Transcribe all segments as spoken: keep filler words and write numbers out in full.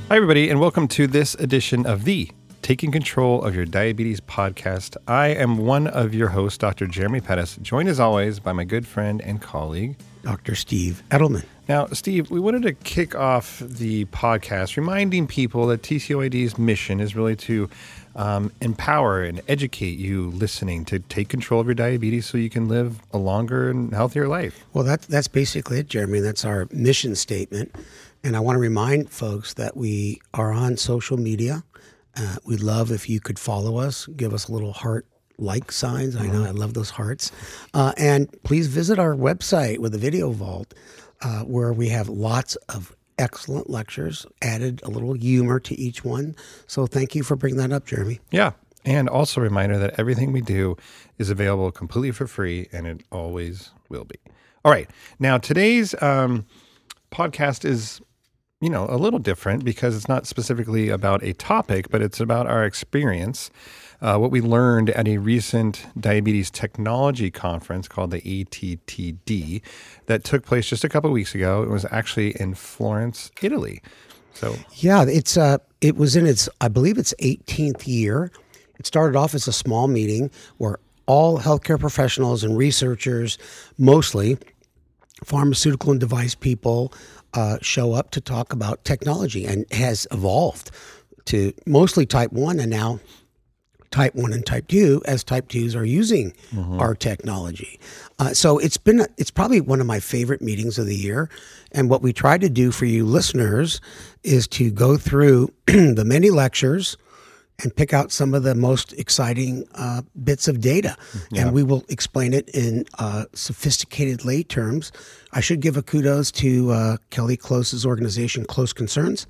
Hi, everybody, and welcome to this edition of the Taking Control of Your Diabetes podcast. I am one of your hosts, Doctor Jeremy Pettis, joined as always by my good friend and colleague, Doctor Steve Edelman. Now, Steve, we wanted to kick off the podcast reminding people that T C O I D's mission is really to um, empower and educate you listening to take control of your diabetes so you can live a longer and healthier life. Well, that's, that's basically it, Jeremy. That's our mission statement. And I want to remind folks that we are on social media. Uh, we'd love if you could follow us, give us a little heart like signs. I know I love those hearts. Uh, and please visit our website with the Video Vault, uh, where we have lots of excellent lectures, added a little humor to each one. So thank you for bringing that up, Jeremy. Yeah. And also a reminder that everything we do is available completely for free, and it always will be. All right. Now, today's um, podcast is, you know, a little different because it's not specifically about a topic, but it's about our experience, uh, what we learned at a recent diabetes technology conference called the A T T D that took place just a couple of weeks ago. It was actually in Florence, Italy. So yeah, it's uh, it was in its, I believe its eighteenth year. It started off as a small meeting where all healthcare professionals and researchers, mostly pharmaceutical and device people, uh, show up to talk about technology, and has evolved to mostly type one and now type one and type two, as type twos are using mm-hmm. our technology. Uh, so it's been, it's probably one of my favorite meetings of the year. And what we try to do for you listeners is to go through the many lectures and pick out some of the most exciting uh, bits of data. Yeah. And we will explain it in uh, sophisticated lay terms. I should give a kudos to uh, Kelly Close's organization, Close Concerns.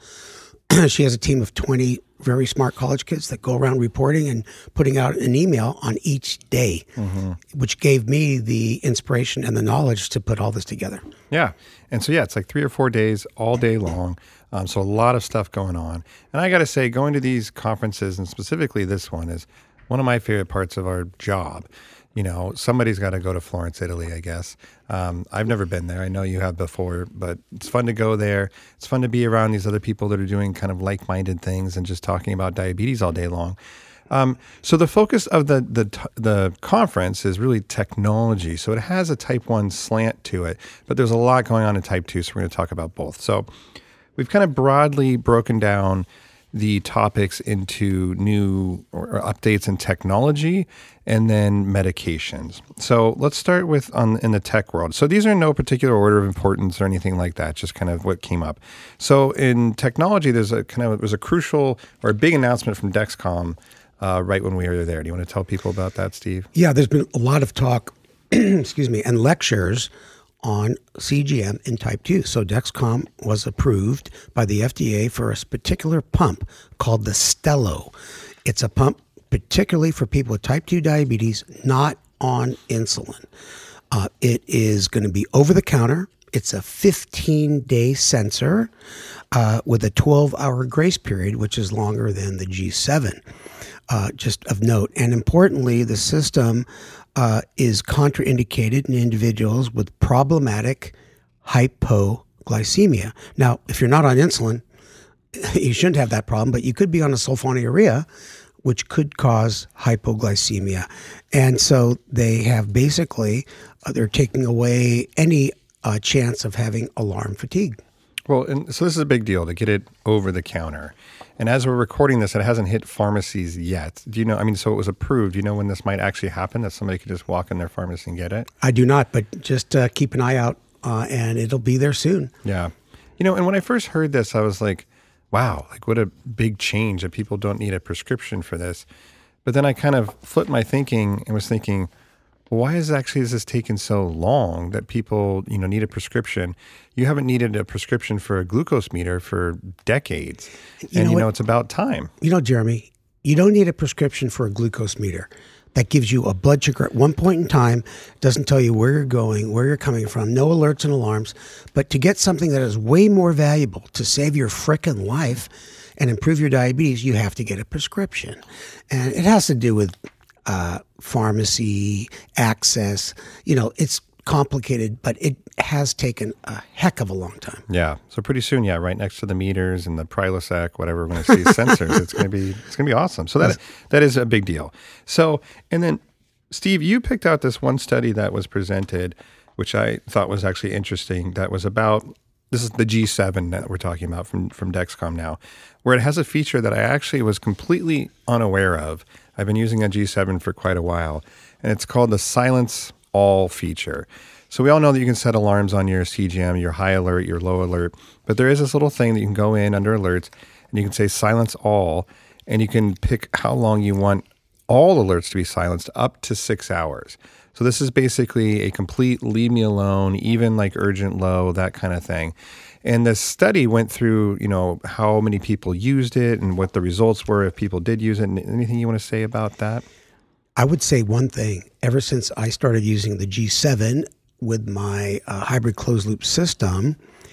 She has a team of twenty very smart college kids that go around reporting and putting out an email on each day, mm-hmm. which gave me the inspiration and the knowledge to put all this together. Yeah. And so, yeah, it's like three or four days all day long. Um, so a lot of stuff going on. And I got to say, going to these conferences, and specifically this one, is one of my favorite parts of our job. You know, somebody's got to go to Florence, Italy, I guess. Um, I've never been there. I know you have before, but it's fun to go there. It's fun to be around these other people that are doing kind of like-minded things and just talking about diabetes all day long. Um, so the focus of the, the the conference is really technology. So it has a type one slant to it, but there's a lot going on in type two, so we're going to talk about both. So we've kind of broadly broken down the topics into new or updates in technology and then medications. So let's start with on in the tech world. So these are in no particular order of importance or anything like that, just kind of what came up. So in technology, there's a kind of, there's a crucial or a big announcement from Dexcom uh, right when we were there. Do you want to tell people about that, Steve? Yeah, there's been a lot of talk, excuse me, and lectures on C G M in type two. So Dexcom was approved by the F D A for a particular pump called the Stelo. It's a pump particularly for people with type two diabetes, not on insulin. Uh, it is going to be over the counter. It's a fifteen-day sensor uh, with a twelve-hour grace period, which is longer than the G seven, uh, just of note. And importantly, the system Uh, is contraindicated in individuals with problematic hypoglycemia. Now, if you're not on insulin, you shouldn't have that problem, but you could be on a sulfonylurea, which could cause hypoglycemia. And so they have basically, uh, they're taking away any uh, chance of having alarm fatigue. Well, and so this is a big deal to get it over the counter. And as we're recording this, it hasn't hit pharmacies yet. Do you know, I mean, so it was approved. Do you know when this might actually happen, that somebody could just walk in their pharmacy and get it? I do not, but just uh, keep an eye out uh, and it'll be there soon. Yeah. You know, and when I first heard this, I was like, wow, like what a big change that people don't need a prescription for this. But then I kind of flipped my thinking and was thinking, why is actually is this taking so long that people, you know, need a prescription? You haven't needed a prescription for a glucose meter for decades. You and, know you know, what? It's about time. You know, Jeremy, you don't need a prescription for a glucose meter. That gives you a blood sugar at one point in time, doesn't tell you where you're going, where you're coming from, no alerts and alarms. But to get something that is way more valuable to save your frickin' life and improve your diabetes, you have to get a prescription. And it has to do with uh, pharmacy access. You know, it's complicated, but it has taken a heck of a long time. Yeah. So pretty soon, yeah, right next to the meters and the Prilosec, whatever we're going to see sensors, it's going to be it's going to be awesome. So that that is a big deal. So and then Steve, you picked out this one study that was presented, which I thought was actually interesting. That was about this is the G seven that we're talking about from from Dexcom now, where it has a feature that I actually was completely unaware of. I've been using a G seven for quite a while, and it's called the Silence All feature. So we all know that you can set alarms on your C G M, your high alert, your low alert, but there is this little thing that you can go in under alerts and you can say silence all, and you can pick how long you want all alerts to be silenced, up to six hours. So this is basically a complete leave me alone, even like urgent low, that kind of thing. And the study went through, you know, how many people used it and what the results were if people did use it. Anything you want to say about that? I would say one thing. Ever since I started using the G seven with my uh, hybrid closed loop system,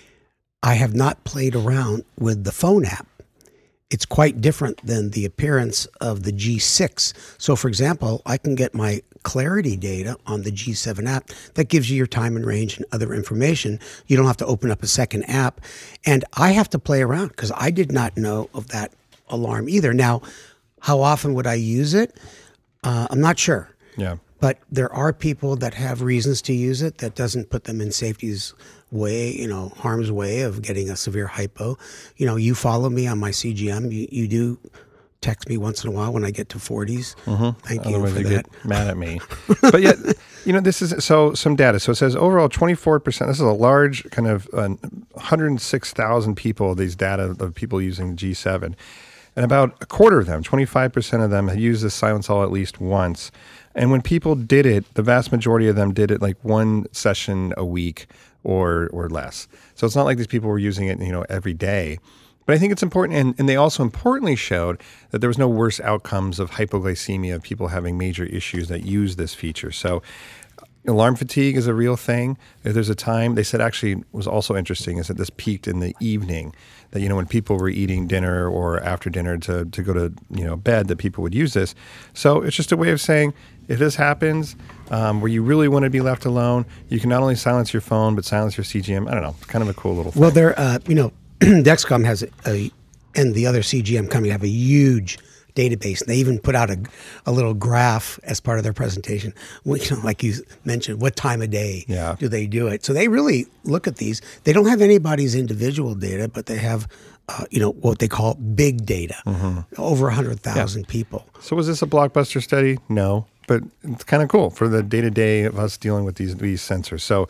I have not played around with the phone app. It's quite different than the appearance of the G six. So for example, I can get my Clarity data on the G seven app that gives you your time and range and other information. You don't have to open up a second app. And I have to play around because I did not know of that alarm either. Now, how often would I use it? Uh, I'm not sure. Yeah. But there are people that have reasons to use it that doesn't put them in safety's way, you know, harm's way of getting a severe hypo. You know, you follow me on my C G M. You, you do text me once in a while when I get to forties. Mm-hmm. Thank Otherwise you for you that. Get mad at me. But yet, you know, this is, so some data. So it says overall twenty-four percent, this is a large kind of uh, one hundred six thousand people, these data of people using G seven. And about a quarter of them, twenty-five percent of them, had used this silence all at least once. And when people did it, the vast majority of them did it like one session a week or or less. So it's not like these people were using it, you know, every day. But I think it's important, and, and they also importantly showed that there was no worse outcomes of hypoglycemia, of people having major issues that use this feature. So alarm fatigue is a real thing. If there's a time, they said actually was also interesting, is that this peaked in the evening, that, you know, when people were eating dinner or after dinner to, to go to, you know, bed, that people would use this. So it's just a way of saying, if this happens, um, where you really want to be left alone, you can not only silence your phone, but silence your C G M. I don't know. It's kind of a cool little thing. Well, there, uh, you know, Dexcom has a, a, and the other C G M company have a huge database. And they even put out a, a little graph as part of their presentation. Well, you know, like you mentioned, what time of day yeah. do they do it? So they really look at these. They don't have anybody's individual data, but they have, uh, you know, what they call big data, mm-hmm. over one hundred thousand yeah. people. So was this a blockbuster study? No, but it's kind of cool for the day-to-day of us dealing with these, these sensors. So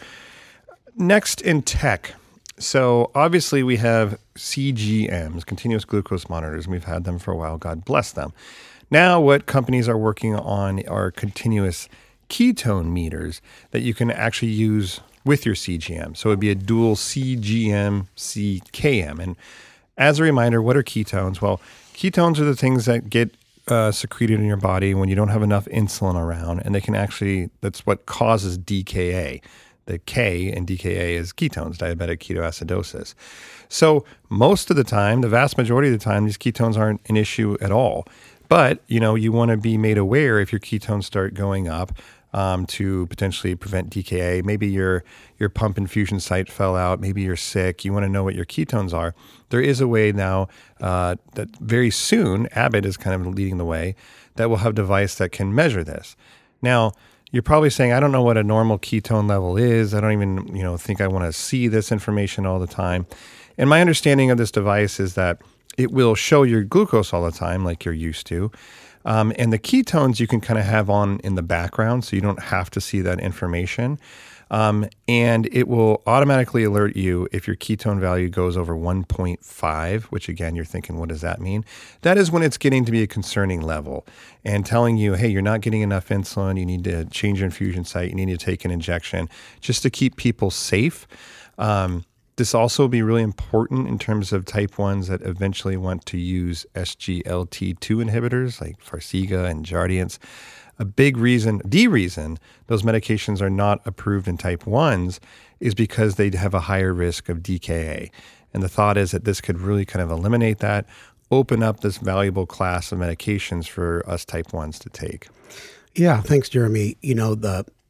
next in tech. So obviously we have C G Ms, continuous glucose monitors, and we've had them for a while. God bless them. Now what companies are working on are continuous ketone meters that you can actually use with your C G M. So it would be a dual C G M, C K M. And as a reminder, what are ketones? Well, ketones are the things that get uh, secreted in your body when you don't have enough insulin around, and they can actually, that's what causes D K A. The K in D K A is ketones, diabetic ketoacidosis. So most of the time, the vast majority of the time, these ketones aren't an issue at all. But, you know, you want to be made aware if your ketones start going up um, to potentially prevent D K A. Maybe your your pump infusion site fell out. Maybe you're sick. You want to know what your ketones are. There is a way now uh, that very soon, Abbott is kind of leading the way, that will have a device that can measure this. Now, you're probably saying, I don't know what a normal ketone level is. I don't even, you know, think I want to see this information all the time. And my understanding of this device is that it will show your glucose all the time like you're used to. Um, and the ketones you can kind of have on in the background, so you don't have to see that information. Um, and it will automatically alert you if your ketone value goes over one point five, which again, you're thinking, what does that mean? That is when it's getting to be a concerning level and telling you, hey, you're not getting enough insulin. You need to change your infusion site. You need to take an injection just to keep people safe. Um, this also will be really important in terms of type ones that eventually want to use S G L T two inhibitors like Farxiga and Jardiance. A big reason, the reason those medications are not approved in type ones is because they have a higher risk of D K A. And the thought is that this could really kind of eliminate that, open up this valuable class of medications for us type ones to take. Yeah, thanks, Jeremy. You know, the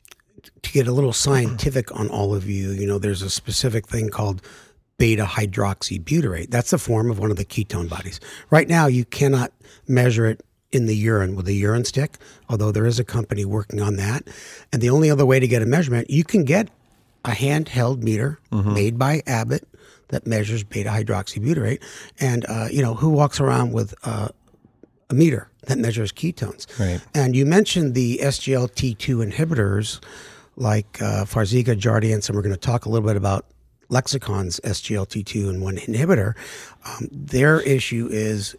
to get a little scientific on all of you, you know, there's a specific thing called beta hydroxybutyrate. That's the form of one of the ketone bodies. Right now, you cannot measure it in the urine with a urine stick, although there is a company working on that. And the only other way to get a measurement, you can get a handheld meter mm-hmm. made by Abbott that measures beta hydroxybutyrate. And, uh, you know, who walks around with uh, a meter that measures ketones? Right. And you mentioned the S G L T two inhibitors like uh, Farxiga, Jardiance, and we're going to talk a little bit about Lexicon's S G L T two and one inhibitor. Um, their issue is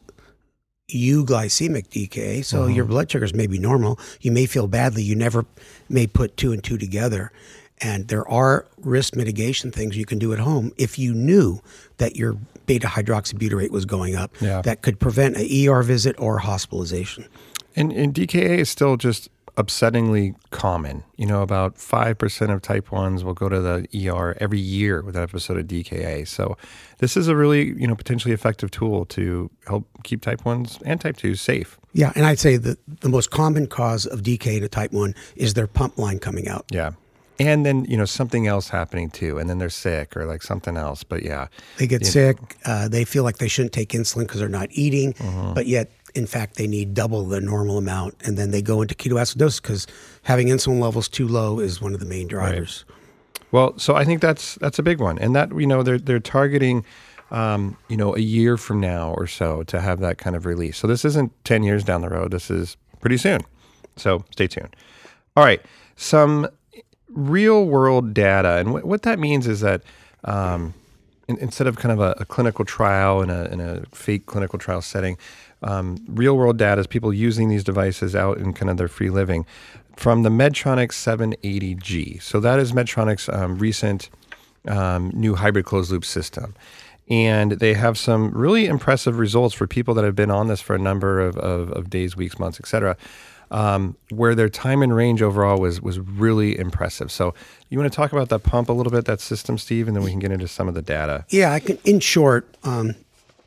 euglycemic decay, so mm-hmm. your blood sugars may be normal. You may feel badly. You never may put two and two together. And there are risk mitigation things you can do at home if you knew that your beta hydroxybutyrate was going up yeah. that could prevent an E R visit or hospitalization. And, and D K A is still just upsettingly common. You know, about five percent of type ones will go to the E R every year with an episode of D K A. So this is a really, you know, potentially effective tool to help keep type ones and type twos safe. Yeah, and I'd say that the most common cause of D K A to type one is their pump line coming out. Yeah. And then, you know, something else happening too. And then they're sick or like something else. But yeah. They get sick. Uh, they feel like they shouldn't take insulin because they're not eating. Mm-hmm. But yet, in fact, they need double the normal amount. And then they go into ketoacidosis because having insulin levels too low is one of the main drivers. Right. Well, so I think that's that's a big one. And that, you know, they're, they're targeting, um, you know, a year from now or so to have that kind of release. So this isn't ten years down the road. This is pretty soon. So stay tuned. All right. Some real world data. And what, what that means is that um, in, instead of kind of a, a clinical trial in a, in a fake clinical trial setting, um, real world data is people using these devices out in kind of their free living from the Medtronic seven eighty G. So that is Medtronic's um, recent um, new hybrid closed loop system. And they have some really impressive results for people that have been on this for a number of, of, of days, weeks, months, et cetera. Um, where their time in range overall was was really impressive. So you want to talk about that pump a little bit, that system, Steve, and then we can get into some of the data. Yeah, I can. In short, um,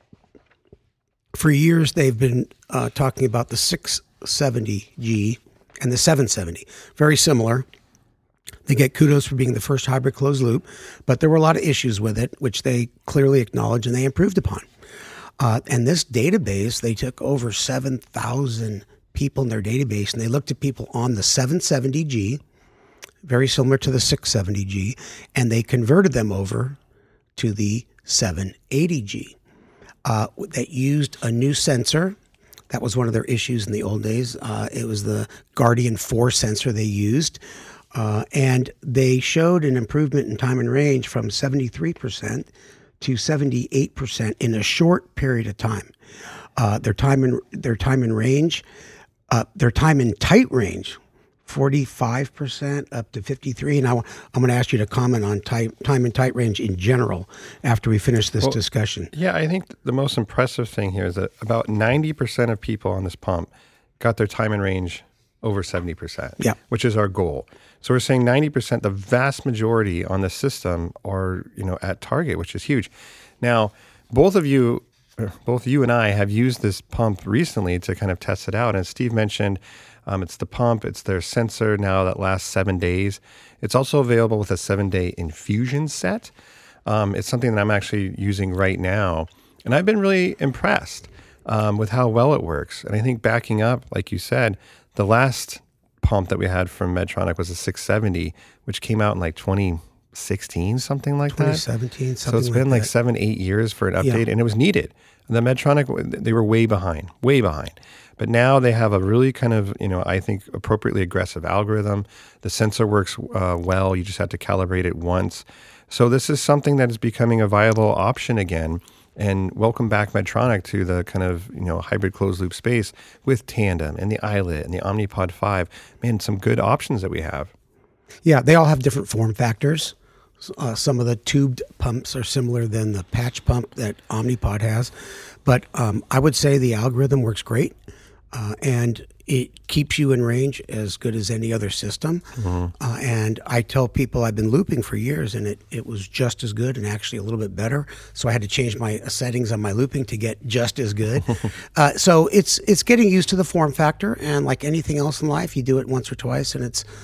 for years they've been uh, talking about the six seventy G and the seven seventy. Very similar. They get kudos for being the first hybrid closed loop, but there were a lot of issues with it, which they clearly acknowledged and they improved upon. Uh, and this database, they took over seven thousand people in their database, and they looked at people on the seven seventy G, very similar to the six seventy G, and they converted them over to the seven eighty G. Uh, that used a new sensor. That was one of their issues in the old days. Uh, it was the Guardian four sensor they used, uh, and they showed an improvement in time and range from seventy-three percent to seventy-eight percent in a short period of time. Uh, their time in their time in range. Uh, their time in tight range, forty-five percent up to fifty-three. And I, I'm going to ask you to comment on time, time in tight range in general after we finish this well, discussion. Yeah, I think the most impressive thing here is that about ninety percent of people on this pump got their time in range over seventy percent, yeah. which is our goal. So we're saying ninety percent, the vast majority on the system are, you know, at target, which is huge. Now, both of you Both you and I have used this pump recently to kind of test it out. And as Steve mentioned, um, it's the pump, it's their sensor now that lasts seven days. It's also available with a seven-day infusion set. Um, it's something that I'm actually using right now. And I've been really impressed um, with how well it works. And I think backing up, like you said, the last pump that we had from Medtronic was a six seventy, which came out in like twenty sixteen, something like twenty that. twenty seventeen, something So it's been like, like seven, eight years for an update, yeah. and it was needed. The Medtronic, they were way behind, way behind. But now they have a really kind of, you know, I think appropriately aggressive algorithm. The sensor works uh, well. You just have to calibrate it once. So this is something that is becoming a viable option again. And welcome back Medtronic to the kind of, you know, hybrid closed loop space with Tandem and the iLet and the Omnipod five. Man, some good options that we have. Yeah, they all have different form factors. Uh, some of the tubed pumps are similar than the patch pump that Omnipod has. But um, I would say the algorithm works great, uh, and it keeps you in range as good as any other system. Mm-hmm. Uh, and I tell people I've been looping for years, and it, it was just as good and actually a little bit better. So I had to change my settings on my looping to get just as good. uh, so it's it's getting used to the form factor, and like anything else in life, you do it once or twice, and it's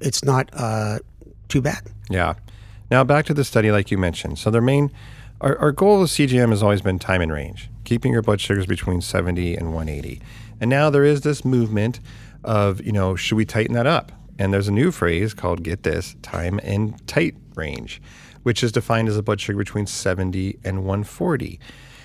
it's not uh, too bad. Yeah. Now back to the study, like you mentioned. So their main, our, our goal with C G M has always been time and range, keeping your blood sugars between seventy and one eighty. And now there is this movement of, you know, should we tighten that up? And there's a new phrase called, get this, time and tight range, which is defined as a blood sugar between seventy and one forty.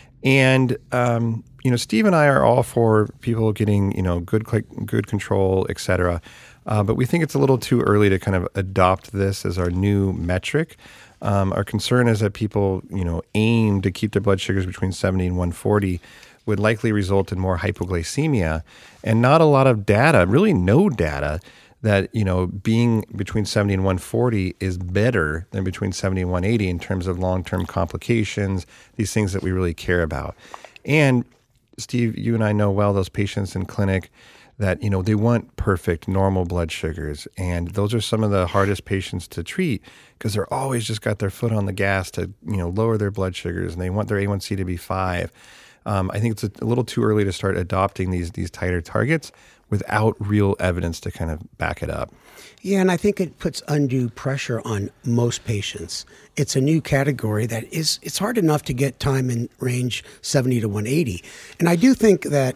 And, um, you know, Steve and I are all for people getting, you know, good good control, et cetera. Uh, but we think it's a little too early to kind of adopt this as our new metric. Um, our concern is that people, you know, aim to keep their blood sugars between seventy and one forty would likely result in more hypoglycemia, and not a lot of data, really no data, that, you know, being between seventy and one forty is better than between seventy and one eighty in terms of long-term complications, these things that we really care about. And Steve, you and I know well those patients in clinic that, you know, they want perfect normal blood sugars. And those are some of the hardest patients to treat because they're always just got their foot on the gas to, you know, lower their blood sugars, and they want their A one C to be five. Um, I think it's a, a little too early to start adopting these these tighter targets without real evidence to kind of back it up. Yeah, and I think it puts undue pressure on most patients. It's a new category that is, it's hard enough to get time in range seventy to one eighty. And I do think that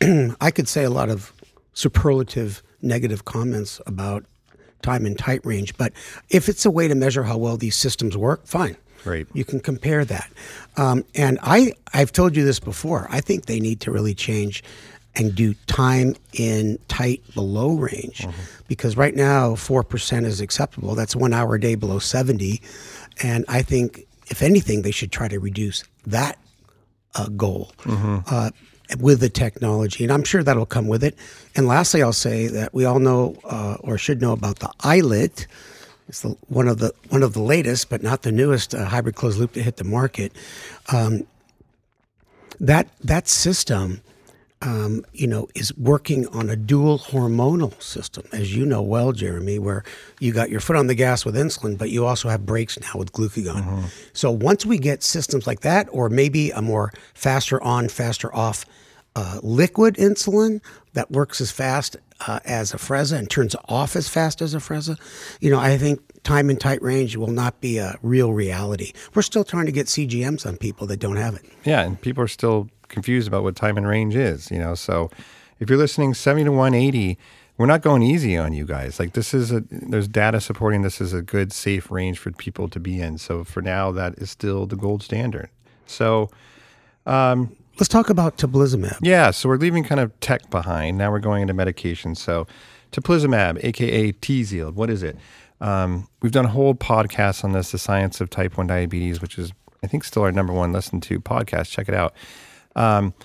I could say a lot of superlative negative comments about time in tight range, but if it's a way to measure how well these systems work, fine. Right. You can compare that. Um, and I, I've told you this before, I think they need to really change and do time in tight below range, mm-hmm. because right now four percent is acceptable. That's one hour a day below seventy. And I think, if anything, they should try to reduce that uh, goal mm-hmm. uh, with the technology. And I'm sure that'll come with it. And lastly, I'll say that we all know uh, or should know about the iLet. It's the, one of the one of the latest, but not the newest uh, hybrid closed loop to hit the market. Um, that that system, um, you know, is working on a dual hormonal system, as you know well, Jeremy, where you got your foot on the gas with insulin, but you also have brakes now with glucagon. Mm-hmm. So once we get systems like that, or maybe a more faster on, faster off uh, liquid insulin that works as fast uh, as Afrezza and turns off as fast as Afrezza, you know, I think time in tight range will not be a real reality. We're still trying to get C G Ms on people that don't have it. Yeah, and people are still confused about what time in range is, you know. So if you're listening seventy to one eighty, we're not going easy on you guys. Like, this is a, there's data supporting this is a good, safe range for people to be in. So for now, that is still the gold standard. So um, let's talk about teplizumab. Yeah, so we're leaving kind of tech behind. Now we're going into medication. So teplizumab, A K A Tzield, what is it? Um, we've done a whole podcast on this, The Science of Type one Diabetes, which is, I think, still our number one listened to podcast. Check it out. Um,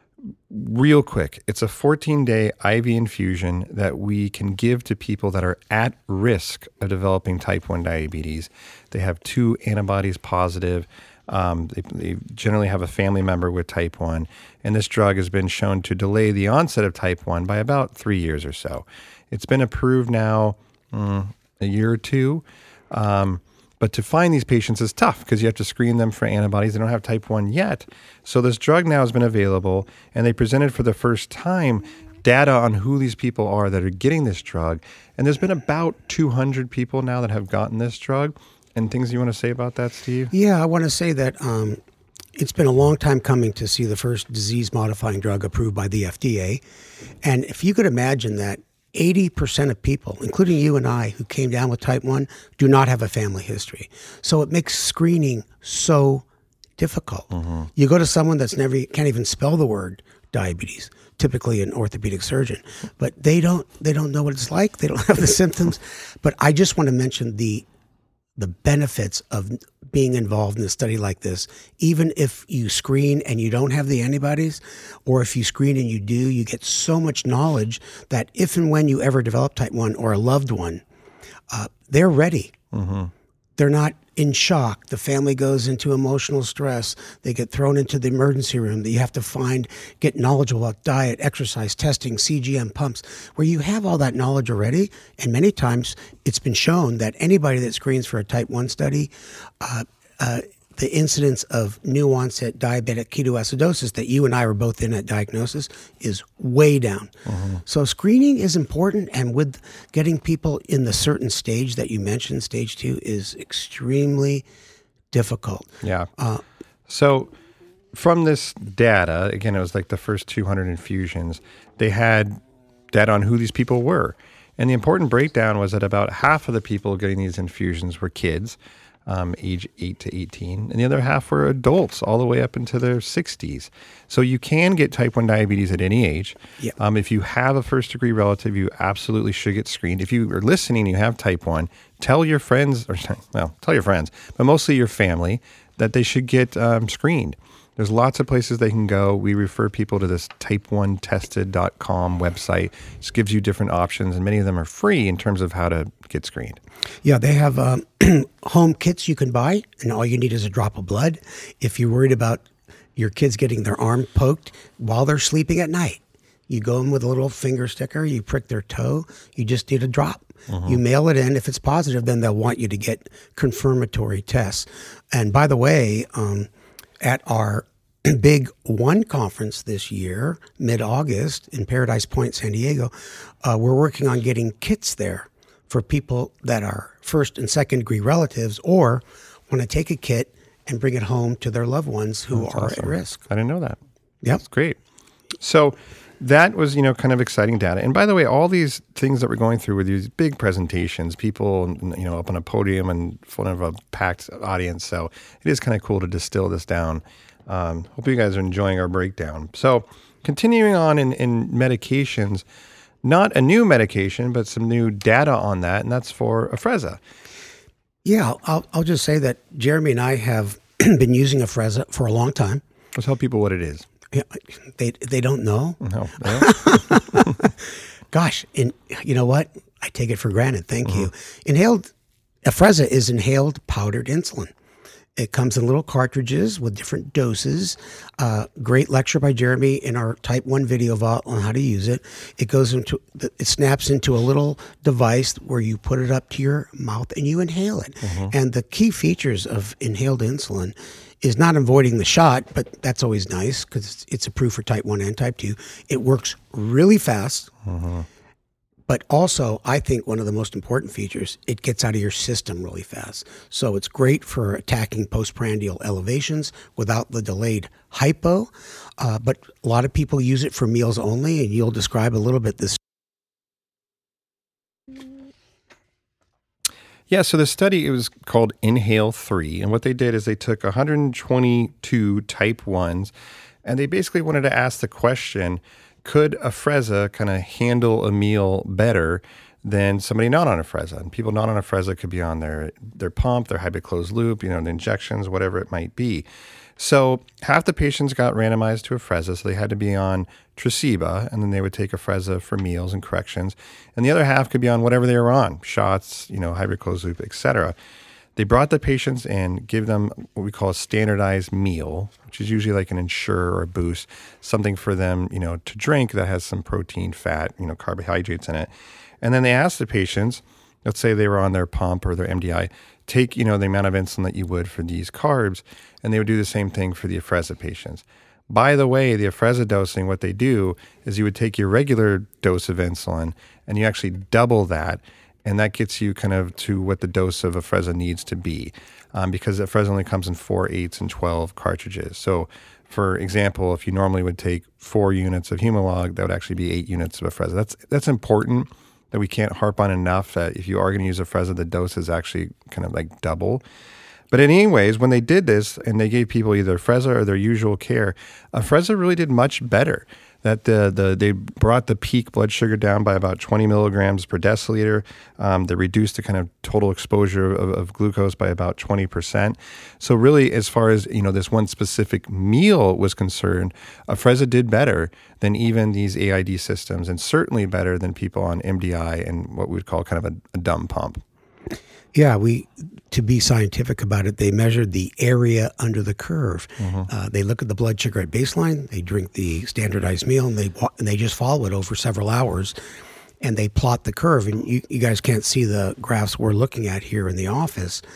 real quick, it's a fourteen-day I V infusion that we can give to people that are at risk of developing type one diabetes. They have two antibodies positive. Um, they, they generally have a family member with type one, and this drug has been shown to delay the onset of type one by about three years or so. It's been approved now mm, a year or two. Um, But to find these patients is tough because you have to screen them for antibodies. They don't have type one yet. So this drug now has been available, and they presented for the first time data on who these people are that are getting this drug. And there's been about two hundred people now that have gotten this drug. And things you want to say about that, Steve? Yeah, I want to say that um, it's been a long time coming to see the first disease-modifying drug approved by the F D A. And if you could imagine that eighty percent of people, including you and I, who came down with type one, do not have a family history. So it makes screening so difficult. Mm-hmm. You go to someone that's never can't even spell the word diabetes, typically an orthopedic surgeon, but they don't they don't know what it's like. They don't have the symptoms. But I just want to mention the the benefits of being involved in a study like this. Even if you screen and you don't have the antibodies, or if you screen and you do, you get so much knowledge that if and when you ever develop type one or a loved one, uh, they're ready. Mm-hmm. They're not in shock. The family goes into emotional stress. They get thrown into the emergency room that you have to find, get knowledgeable about diet, exercise, testing, C G M pumps, where you have all that knowledge already. And many times it's been shown that anybody that screens for a type one study, uh, uh, the incidence of new onset diabetic ketoacidosis that you and I were both in at diagnosis is way down. Mm-hmm. So screening is important, and with getting people in the certain stage that you mentioned, stage two, is extremely difficult. Yeah. Uh, so from this data, again, it was like the first two hundred infusions, they had data on who these people were. And the important breakdown was that about half of the people getting these infusions were kids, um, age eight to eighteen, and the other half were adults all the way up into their sixties. So you can get type one diabetes at any age. Yeah. Um, if you have a first-degree relative, you absolutely should get screened. If you are listening and you have type one, tell your friends, or well, tell your friends, but mostly your family, that they should get um, screened. There's lots of places they can go. We refer people to this type one tested dot com website. It gives you different options, and many of them are free in terms of how to get screened. Yeah, they have um, home kits you can buy, and all you need is a drop of blood. If you're worried about your kids getting their arm poked while they're sleeping at night, you go in with a little finger sticker, you prick their toe, you just need a drop. Mm-hmm. You mail it in. If it's positive, then they'll want you to get confirmatory tests. And by the way, um, at our Big One conference this year, mid-August in Paradise Point, San Diego, uh, we're working on getting kits there for people that are first and second degree relatives or want to take a kit and bring it home to their loved ones who That's are awesome. at risk. I didn't know that. Yep. That's great. So that was, you know, kind of exciting data. And by the way, all these things that we're going through with these big presentations, people, you know, up on a podium and in front of a packed audience. So it is kind of cool to distill this down. Um, hope you guys are enjoying our breakdown. So continuing on in, in medications, not a new medication, but some new data on that, and that's for Afrezza. Yeah, I'll, I'll just say that Jeremy and I have been using Afrezza for a long time. Let's tell people what it is. Yeah, they they don't know. No. no. Gosh, and you know what? I take it for granted. Thank Mm-hmm. you. Inhaled Afrezza is inhaled powdered insulin. It comes in little cartridges with different doses. Uh, great lecture by Jeremy in our Type one video vault on how to use it. It goes into, it snaps into a little device where you put it up to your mouth and you inhale it. Mm-hmm. And the key features of inhaled insulin is not avoiding the shot, but that's always nice because it's approved for Type one and Type two. It works really fast. Mm-hmm. But also, I think one of the most important features, it gets out of your system really fast. So it's great for attacking postprandial elevations without the delayed hypo. Uh, but a lot of people use it for meals only, and you'll describe a little bit this. Yeah, so the study, it was called Inhale three. And what they did is they took one hundred twenty-two type ones, and they basically wanted to ask the question, could Afrezza kind of handle a meal better than somebody not on Afrezza? And people not on Afrezza could be on their, their pump, their hybrid closed loop, you know, the injections, whatever it might be. So half the patients got randomized to Afrezza, so they had to be on Tresiba, and then they would take Afrezza for meals and corrections. And the other half could be on whatever they were on, shots, you know, hybrid closed loop, et cetera. They brought the patients in, give them what we call a standardized meal, which is usually like an Ensure or a Boost, something for them, you know, to drink that has some protein, fat, you know, carbohydrates in it. And then they asked the patients, let's say they were on their pump or their M D I, take, you know, the amount of insulin that you would for these carbs, and they would do the same thing for the Afrezza patients. By the way, the Afrezza dosing, what they do is you would take your regular dose of insulin and you actually double that. And that gets you kind of to what the dose of Afrezza needs to be, um, because Afrezza only comes in four, eights, and twelve cartridges. So, for example, if you normally would take four units of Humalog, that would actually be eight units of Afrezza. That's that's important that we can't harp on enough. That if you are going to use Afrezza, the dose is actually kind of like double. But anyways, when they did this and they gave people either Afrezza or their usual care, Afrezza really did much better. That the the they brought the peak blood sugar down by about twenty milligrams per deciliter. Um, they reduced the kind of total exposure of, of glucose by about twenty percent. So really, as far as you know, this one specific meal was concerned, Afrezza did better than even these A I D systems, and certainly better than people on M D I and what we would call kind of a, a dumb pump. Yeah, we to be scientific about it, they measured the area under the curve. Mm-hmm. Uh, they look at the blood sugar at baseline, they drink the standardized meal, and they and they just follow it over several hours, and they plot the curve. And you, you guys can't see the graphs we're looking at here in the office,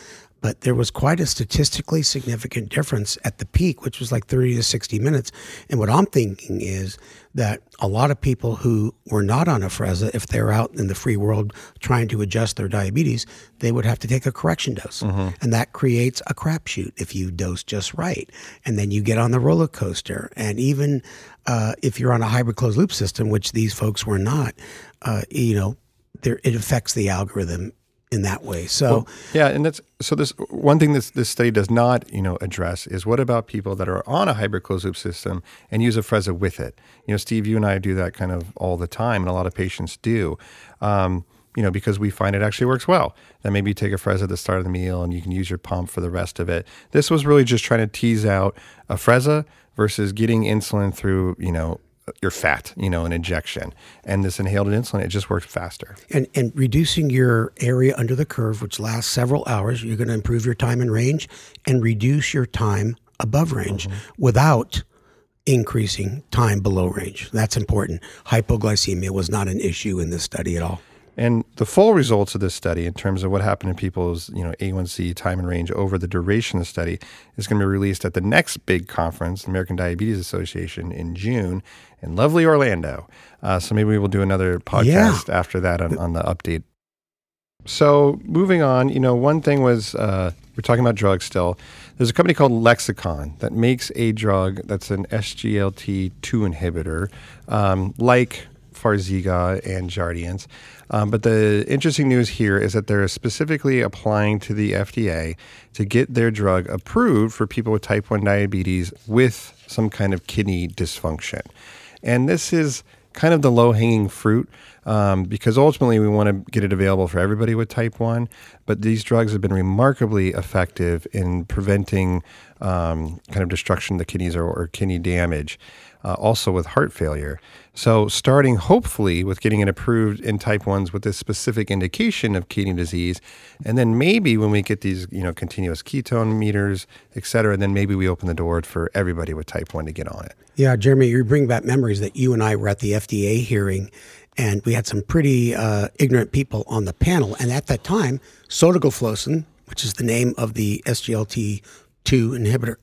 but there was quite a statistically significant difference at the peak, which was like thirty to sixty minutes. And what I'm thinking is that a lot of people who were not on Afrezza, if they're out in the free world trying to adjust their diabetes, they would have to take a correction dose. Mm-hmm. And that creates a crapshoot if you dose just right. And then you get on the roller coaster. And even uh, if you're on a hybrid closed loop system, which these folks were not, uh, you know, there, it affects the algorithm in that way. So well, yeah, and that's so this one thing this this study does not, you know, address is what about people that are on a hybrid closed loop system and use Afrezza with it? You know, Steve, you and I do that kind of all the time, and a lot of patients do. Um, you know, because we find it actually works well. Then maybe you take Afrezza at the start of the meal and you can use your pump for the rest of it. This was really just trying to tease out Afrezza versus getting insulin through, you know, your fat, you know, an injection. And this inhaled insulin, it just works faster. And and reducing your area under the curve, which lasts several hours, you're going to improve your time in range and reduce your time above range mm-hmm. without increasing time below range. That's important. Hypoglycemia was not an issue in this study at all. And the full results of this study in terms of what happened in people's, you know, A one C time and range over the duration of the study is going to be released at the next big conference, the American Diabetes Association, in June in lovely Orlando. Uh, so maybe we will do another podcast yeah. after that on, on the update. So moving on, you know, one thing was, uh, we're talking about drugs still. There's a company called Lexicon that makes a drug that's an S G L T two inhibitor, um, like Farxiga and Jardiance. Um, but the interesting news here is that they're specifically applying to the F D A to get their drug approved for people with type one diabetes with some kind of kidney dysfunction. And this is kind of the low-hanging fruit um, because ultimately we want to get it available for everybody with type one, but these drugs have been remarkably effective in preventing um, kind of destruction of the kidneys or, or kidney damage, uh, also with heart failure. So starting hopefully with getting it approved in type ones with this specific indication of kidney disease, and then maybe when we get these, you know, continuous ketone meters, et cetera, then maybe we open the door for everybody with type one to get on it. Yeah, Jeremy, you bring back memories that you and I were at the F D A hearing, and we had some pretty uh, ignorant people on the panel. And at that time, sotagliflozin, which is the name of the S G L T two inhibitor,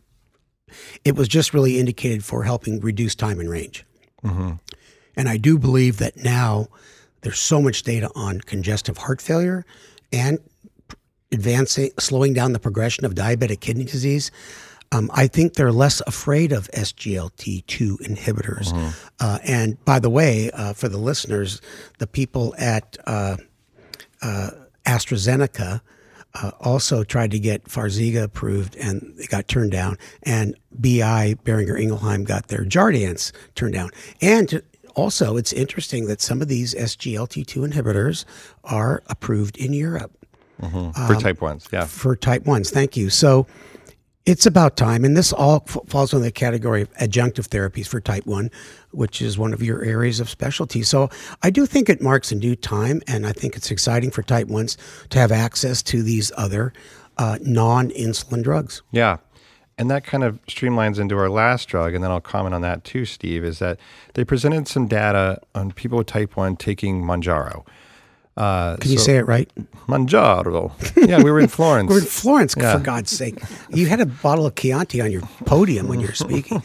it was just really indicated for helping reduce time and range. Mm-hmm. And I do believe that now there's so much data on congestive heart failure and advancing, slowing down the progression of diabetic kidney disease. Um, I think they're less afraid of S G L T two inhibitors. Mm-hmm. Uh, and by the way, uh, for the listeners, the people at uh, uh, AstraZeneca uh, also tried to get Farxiga approved, and they got turned down. And B I, Boehringer Ingelheim, got their Jardiance turned down. And also, it's interesting that some of these S G L T two inhibitors are approved in Europe. Mm-hmm. For um, type ones, yeah. For type ones, thank you. So it's about time, and this all f- falls under the category of adjunctive therapies for type one, which is one of your areas of specialty. So I do think it marks a new time, and I think it's exciting for type ones to have access to these other uh, non-insulin drugs. Yeah. And that kind of streamlines into our last drug, and then I'll comment on that too, Steve, is that they presented some data on people with type one taking Mounjaro. Uh, Can you so, say it right? Mounjaro. Yeah, we were in Florence. We're in Florence, yeah. For God's sake. You had a bottle of Chianti on your podium when you were speaking.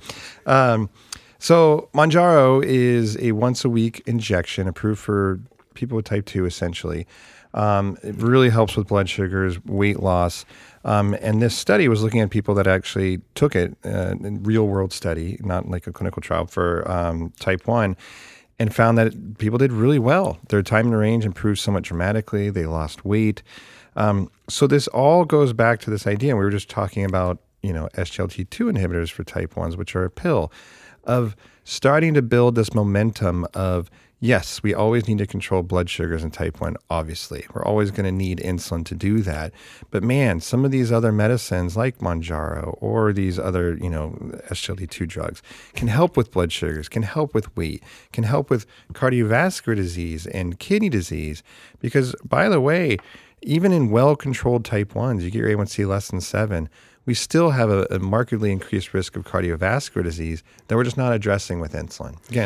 um, so Mounjaro is a once-a-week injection approved for people with type two, essentially. Um, it really helps with blood sugars, weight loss. Um, and this study was looking at people that actually took it, uh, in real-world study, not like a clinical trial for um, type one, and found that people did really well. Their time in range improved somewhat dramatically. They lost weight. Um, so this all goes back to this idea. We were just talking about, you know, S G L T two inhibitors for type ones, which are a pill, of starting to build this momentum of, yes, we always need to control blood sugars in type one, obviously. We're always going to need insulin to do that. But man, some of these other medicines like Mounjaro or these other, you know, S G L T two drugs can help with blood sugars, can help with weight, can help with cardiovascular disease and kidney disease. Because, by the way, even in well-controlled type ones, you get your A one C less than seven, we still have a, a markedly increased risk of cardiovascular disease that we're just not addressing with insulin. Again,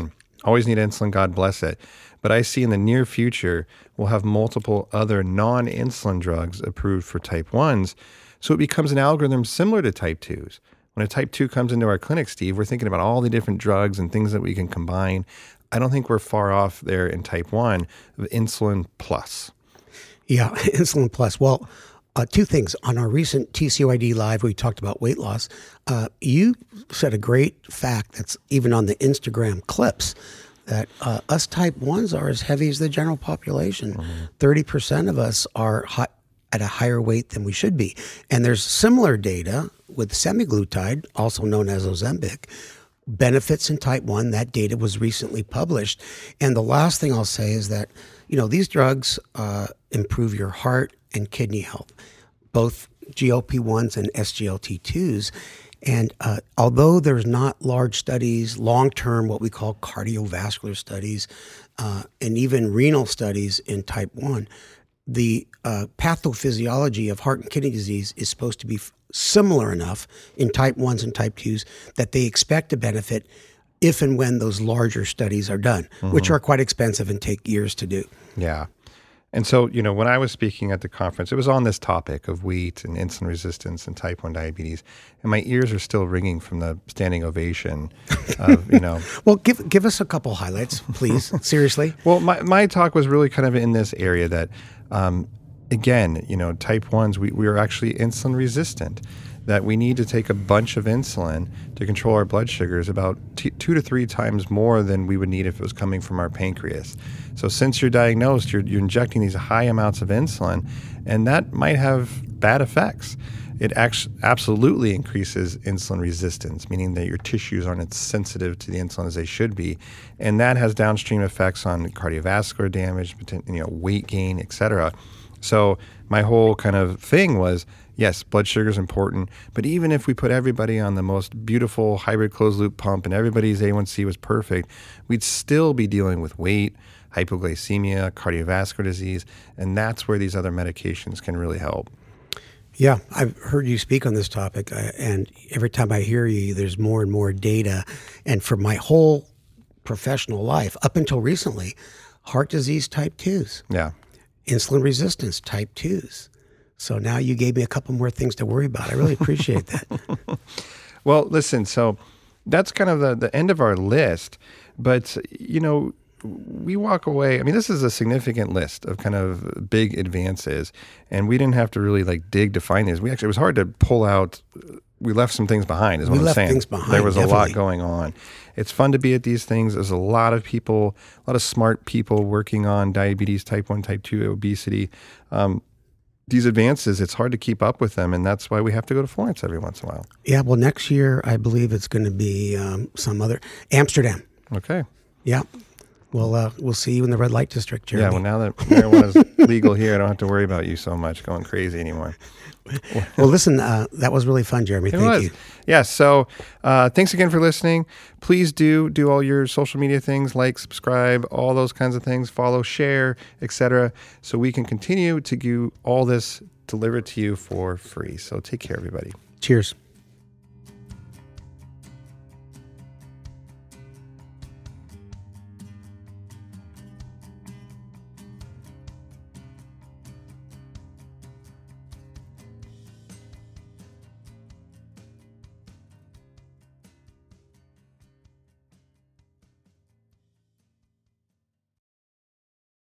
always need insulin, God bless it. But I see in the near future, we'll have multiple other non-insulin drugs approved for type ones. So it becomes an algorithm similar to type twos. When a type two comes into our clinic, Steve, we're thinking about all the different drugs and things that we can combine. I don't think we're far off there in type one of insulin plus. Yeah, insulin plus. Well, uh, two things. On our recent T C O I D Live, we talked about weight loss. Uh, you said a great fact that's even on the Instagram clips, that uh, us type ones are as heavy as the general population. Mm-hmm. thirty percent of us are high, at a higher weight than we should be. And there's similar data with semaglutide, also known as Ozempic, benefits in type one. That data was recently published. And the last thing I'll say is that, you know, these drugs uh, improve your heart and kidney health, both G L P ones and S G L T twos. And uh, although there's not large studies, long-term, what we call cardiovascular studies, uh, and even renal studies in type one, the uh, pathophysiology of heart and kidney disease is supposed to be f- similar enough in type ones and type twos that they expect to benefit if and when those larger studies are done, mm-hmm. which are quite expensive and take years to do. Yeah. And so, you know, when I was speaking at the conference, it was on this topic of wheat and insulin resistance and type one diabetes, and my ears are still ringing from the standing ovation of, you know. Well, give give us a couple highlights, please. Seriously. Well, my, my talk was really kind of in this area that, um, again, you know, type ones, we, we are actually insulin resistant, that we need to take a bunch of insulin to control our blood sugars about t- two to three times more than we would need if it was coming from our pancreas. So since you're diagnosed, you're, you're injecting these high amounts of insulin, and that might have bad effects. It actually absolutely increases insulin resistance, meaning that your tissues aren't as sensitive to the insulin as they should be, and that has downstream effects on cardiovascular damage, you know, weight gain, et cetera. So my whole kind of thing was, yes, blood sugar is important, but even if we put everybody on the most beautiful hybrid closed-loop pump and everybody's A one C was perfect, we'd still be dealing with weight, hypoglycemia, cardiovascular disease, and that's where these other medications can really help. Yeah, I've heard you speak on this topic, uh, and every time I hear you, there's more and more data. And for my whole professional life, up until recently, heart disease type twos. Yeah. Insulin resistance type twos. So now you gave me a couple more things to worry about. I really appreciate that. Well, listen, so that's kind of the, the end of our list. But, you know, we walk away. I mean, this is a significant list of kind of big advances. And we didn't have to really like dig to find these. We actually, it was hard to pull out. We left some things behind, is what we I'm left saying. Things behind, there was definitely. a lot going on. It's fun to be at these things. There's a lot of people, a lot of smart people working on diabetes, type one, type two, obesity. Um, these advances, it's hard to keep up with them, and that's why we have to go to Florence every once in a while. Yeah, well, next year, I believe it's going to be um, some other, Amsterdam. Okay. Yeah. Well, uh, we'll see you in the red light district, Jeremy. Yeah, well, now that marijuana is legal here, I don't have to worry about you so much going crazy anymore. Well, listen, uh, that was really fun, Jeremy. It Thank was. you. Yeah, so uh, thanks again for listening. Please do do all your social media things, like, subscribe, all those kinds of things, follow, share, et cetera, so we can continue to do all this delivered to you for free. So take care, everybody. Cheers.